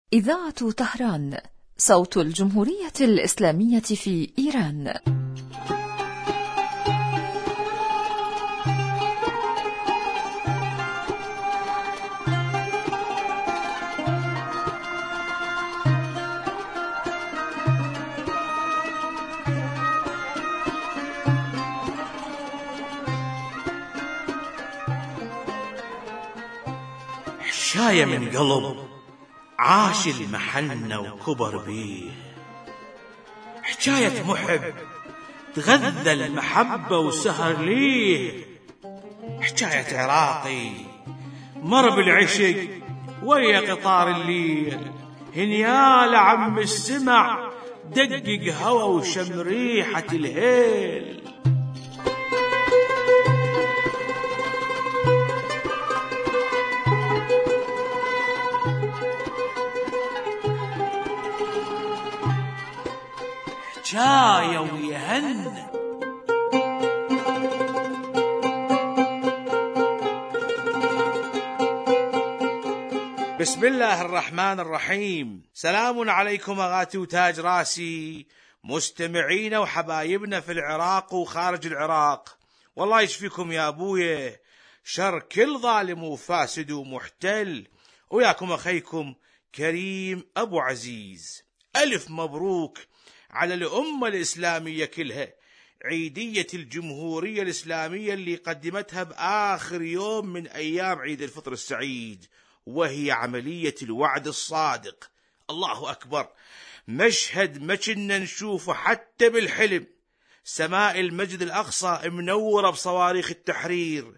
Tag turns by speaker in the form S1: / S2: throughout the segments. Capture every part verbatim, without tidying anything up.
S1: إذاعة طهران، صوت الجمهورية الإسلامية في إيران.
S2: حشاية من قلب عاش المحنة وكبر بيه، حكاية محب تغذى المحبة وسهر ليه، حكاية عراقي مر بالعشق ويا قطار الليل، هنيال عم السمع دقق هوا وشم ريحة الهيل. حكاية ويهن بسم الله الرحمن الرحيم. سلام عليكم أغاتي وتاج راسي، مستمعينا وحبايبنا في العراق وخارج العراق، والله يشفيكم يا أبويا شر كل ظالم وفاسد ومحتل، وياكم أخيكم كريم أبو عزيز. ألف مبروك على الأمة الإسلامية كلها، عيدية الجمهورية الإسلامية اللي قدمتها بآخر يوم من أيام عيد الفطر السعيد، وهي عملية الوعد الصادق. الله أكبر، مشهد ما كنا نشوفه حتى بالحلم. سماء المسجد الأقصى منورة بصواريخ التحرير،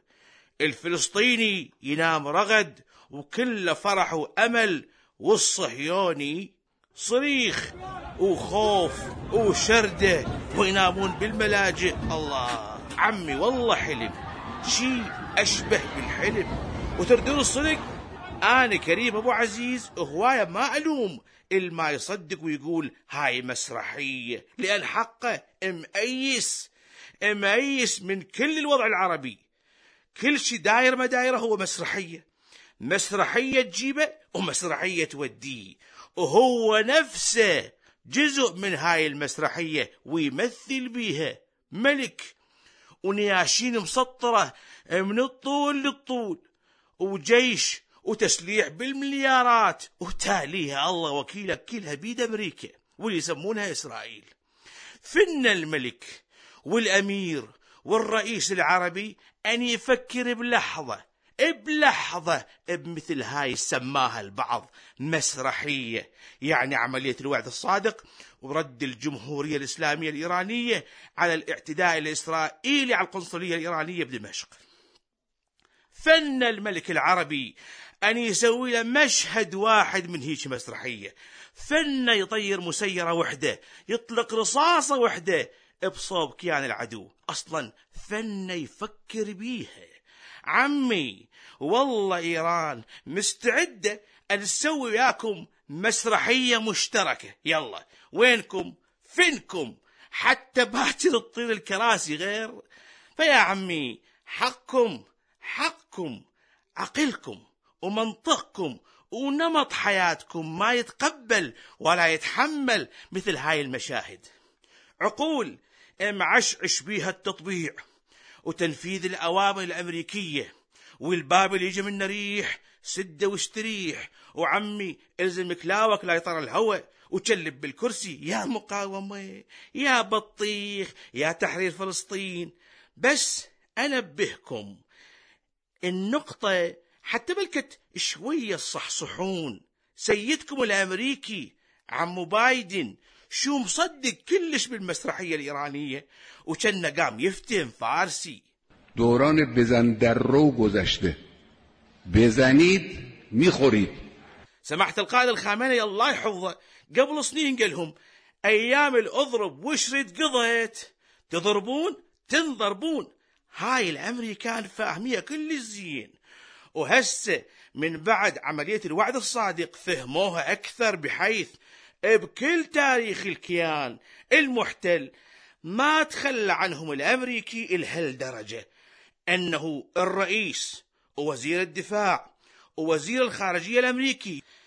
S2: الفلسطيني ينام رغد وكل فرح وأمل، والصهيوني صريخ وخوف وشردة وينامون بالملاجئ. الله عمي والله حلم، شي أشبه بالحلم. وتردون الصدق، أنا كريم أبو عزيز هواية ما ألوم الما يصدق ويقول هاي مسرحية، لأن حقه مأيس مأيس من كل الوضع العربي. كل شي داير ما دايره هو مسرحية، مسرحية تجيبه ومسرحية توديه، وهو نفسه جزء من هاي المسرحية ويمثل بيها ملك، ونياشين مسطرة من الطول للطول، وجيش وتسليح بالمليارات، وتاليها الله وكيلك كلها بيد أمريكا واللي يسمونها إسرائيل. فن الملك والأمير والرئيس العربي أن يفكر بلحظة بلحظة بمثل هاي سماها البعض مسرحية، يعني عملية الوعد الصادق ورد الجمهورية الإسلامية الإيرانية على الاعتداء الإسرائيلي على القنصلية الإيرانية بدمشق. فن الملك العربي أن يسوي له مشهد واحد من هيك مسرحية، فن يطير مسيرة وحدة، يطلق رصاصة وحدة بصوب كيان العدو، أصلا فن يفكر بيها. عمي والله إيران مستعدة أن تسوي وياكم مسرحية مشتركة، يلا وينكم فينكم، حتى باكر تطير الكراسي غير. فيا عمي حقكم حقكم، عقلكم ومنطقكم ونمط حياتكم ما يتقبل ولا يتحمل مثل هاي المشاهد. عقول معشعش بيها التطبيع وتنفيذ الأوامر الأمريكية، والباب اللي يجي منه ريح سده واستريح، وعمي الزم كلاوك لا يطر الهواء، وتشلب بالكرسي يا مقاومة يا بطيخ يا تحرير فلسطين. بس أنبهكم النقطة حتى بلكت شوية الصحصحون، سيدكم الأمريكي عمو بايدن شو مصدق كلش بالمسرحية الإيرانية، وكان قام يفتهم فارسي.
S3: دوران بزن در رو گذشته، بزنید میخورید.
S2: سماحة القائد الخامنئي الله يحفظه قبل سنين قالهم أيام الأضرب وشرد قضيت، تضربون تنضربون. هاي الأمريكان فاهمية كل زين، وهسه من بعد عملية الوعد الصادق فهموها أكثر، بحيث بكل تاريخ الكيان المحتل ما تخلى عنهم الأمريكي لهالدرجة، أنه الرئيس ووزير الدفاع ووزير الخارجية الأمريكي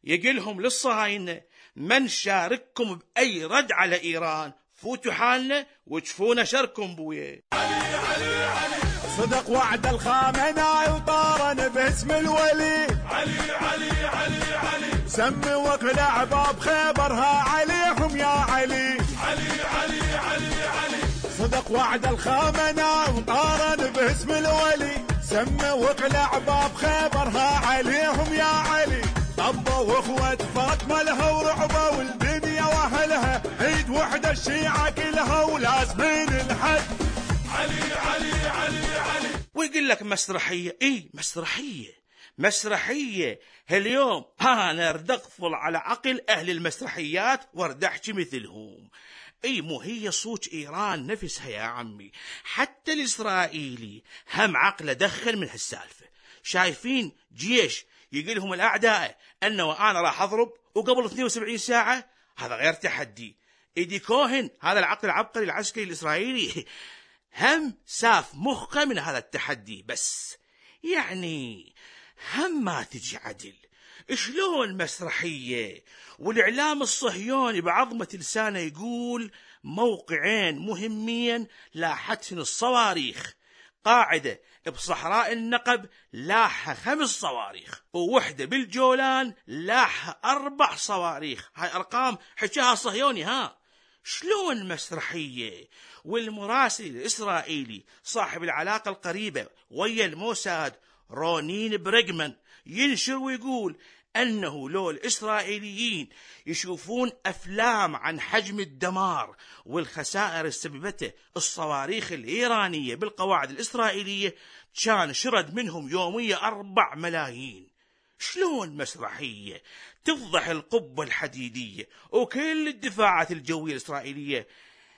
S2: يقلهم للصهاينة من شارككم بأي رد على إيران فوتوا حالنا وتشوفونا شركم بويا.
S4: علي علي علي صدق وعد الخامنئي وطارن باسم الولي. علي علي علي علي سمي واقلع باب خيبرها عليهم يا علي. علي علي علي علي صدق وعد الخامنئي وطارن باسم الولي. سمي واقلع باب خيبرها عليهم يا علي. طبوا اخوة فاطمة لها ورعبة والدنيا واهلها عيد وحدة الشيعة كلها ولازمين الحد. علي علي علي علي
S2: ويقول لك مسرحية. ايه مسرحية مسرحية هاليوم انا ارد اقفل على عقل اهل المسرحيات وارد احكي مثلهم. اي مو هي صوت ايران نفسها يا عمي، حتى الاسرائيلي هم عقله دخل من هالسالفة. شايفين جيش يقولهم الاعداء انه انا راح اضرب وقبل اثنين وسبعين ساعة، هذا غير تحدي. ايدي كوهن هذا العقل العبقري العسكري الاسرائيلي هم ساف مخه من هذا التحدي، بس يعني هم ما تجي عدل. شلون مسرحية والإعلام الصهيوني بعظمة لسانه يقول موقعين مهمين لاحتهن الصواريخ، قاعدة بصحراء النقب لاحها خمس صواريخ ووحدة بالجولان لاحها أربع صواريخ. هاي أرقام حكاها صهيوني. ها شلون مسرحية؟ والمراسل الإسرائيلي صاحب العلاقة القريبة ويا الموساد رونين بريغمان ينشر ويقول أنه لو الإسرائيليين يشوفون أفلام عن حجم الدمار والخسائر السببته الصواريخ الإيرانية بالقواعد الإسرائيلية كان شرد منهم يوميا أربع ملايين. شلون مسرحية تفضح القبة الحديدية وكل الدفاعات الجوية الإسرائيلية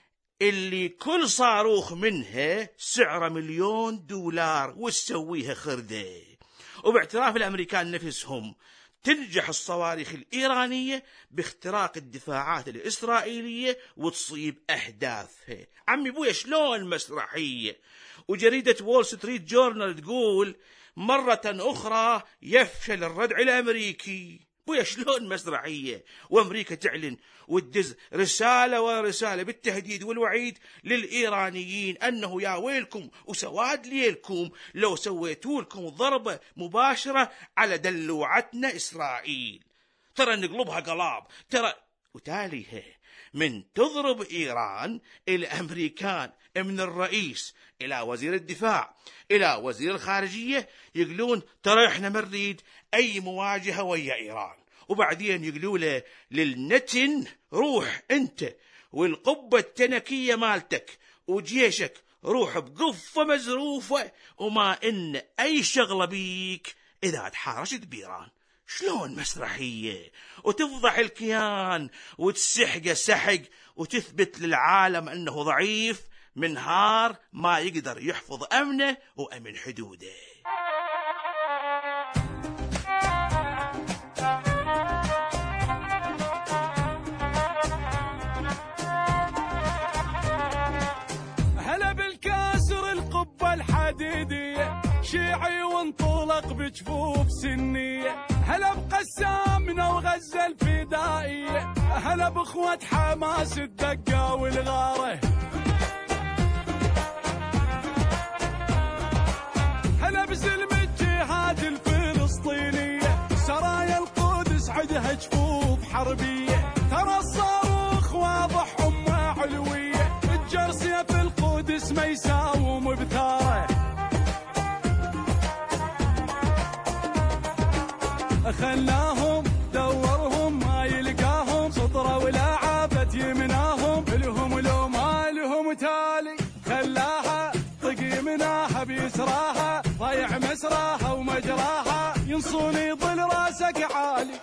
S2: اللي كل صاروخ منها سعره مليون دولار وتسويها خردة، وباعتراف الأمريكان نفسهم تنجح الصواريخ الإيرانية باختراق الدفاعات الإسرائيلية وتصيب أهدافها. عمي بويا شلون مسرحية؟ وجريدة وول ستريت جورنال تقول مرة أخرى يفشل الردع الأمريكي. بويا شلون مسرحية؟ وأمريكا تعلن وتدز رسالة ورسالة بالتهديد والوعيد للإيرانيين أنه يا ويلكم وسواد ليلكم لو سويتوا لكم ضربة مباشرة على دلوعتنا إسرائيل، ترى نقلبها قلاب ترى. وتاليها من تضرب إيران الأمريكان من الرئيس إلى وزير الدفاع إلى وزير الخارجية يقولون ترى إحنا مريد أي مواجهة ويا إيران، وبعدين يقولوا له للنتن روح أنت والقبة التنكية مالتك وجيشك روح بقفة مزروفة وما إن أي شغلة بيك إذا تحارشت بإيران. شلون مسرحية؟ وتفضح الكيان وتسحقه سحق وتثبت للعالم أنه ضعيف من هار ما يقدر يحفظ أمنه وأمن حدوده.
S4: هلا بالكاسر القبة الحديدية شيعي وانطلق بجفوف سنية. هلا بقسامنا وغزة الفدائية. هلا بأخوة حماس الدقة والغارة. هلا بسلم الجهاد الفلسطينية. سرايا القدس عدها جفوف حربية. ترى الصاروخ واضح أمة علوية. الجرسية في القدس ما يساوم بثاره. خلاهم دورهم ما يلقاهم سطرة ولا عابت يمناهم. لهم لو ما لهم تالي خلاها طقي مناها بيسراها. ضيع مسراها ومجراها ينصوني ظل راسك عالي.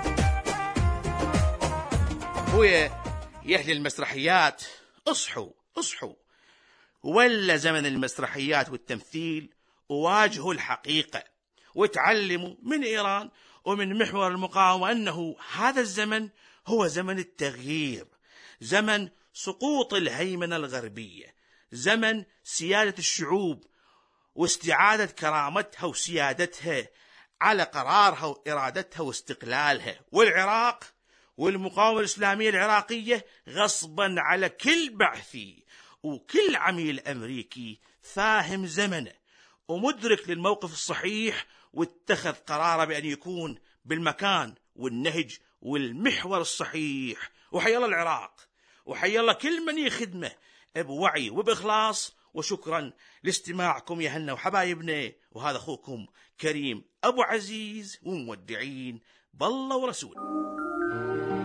S2: ويا يا أهل المسرحيات اصحوا اصحوا، ولا زمن المسرحيات والتمثيل وواجهوا الحقيقة وتعلموا من إيران ومن محور المقاومة أنه هذا الزمن هو زمن التغيير، زمن سقوط الهيمنة الغربية، زمن سيادة الشعوب واستعادة كرامتها وسيادتها على قرارها وإرادتها واستقلالها، والعراق والمقاومة الإسلامية العراقية غصبا على كل بعثي وكل عميل أمريكي فاهم زمنه ومدرك للموقف الصحيح، واتخذ قراره بأن يكون بالمكان والنهج والمحور الصحيح. وحي الله العراق، وحي الله كل من يخدمه بوعي وبإخلاص. وشكرا لاستماعكم يا هنا وحبايبنا، وهذا أخوكم كريم أبو عزيز، ومودعين بالله ورسوله.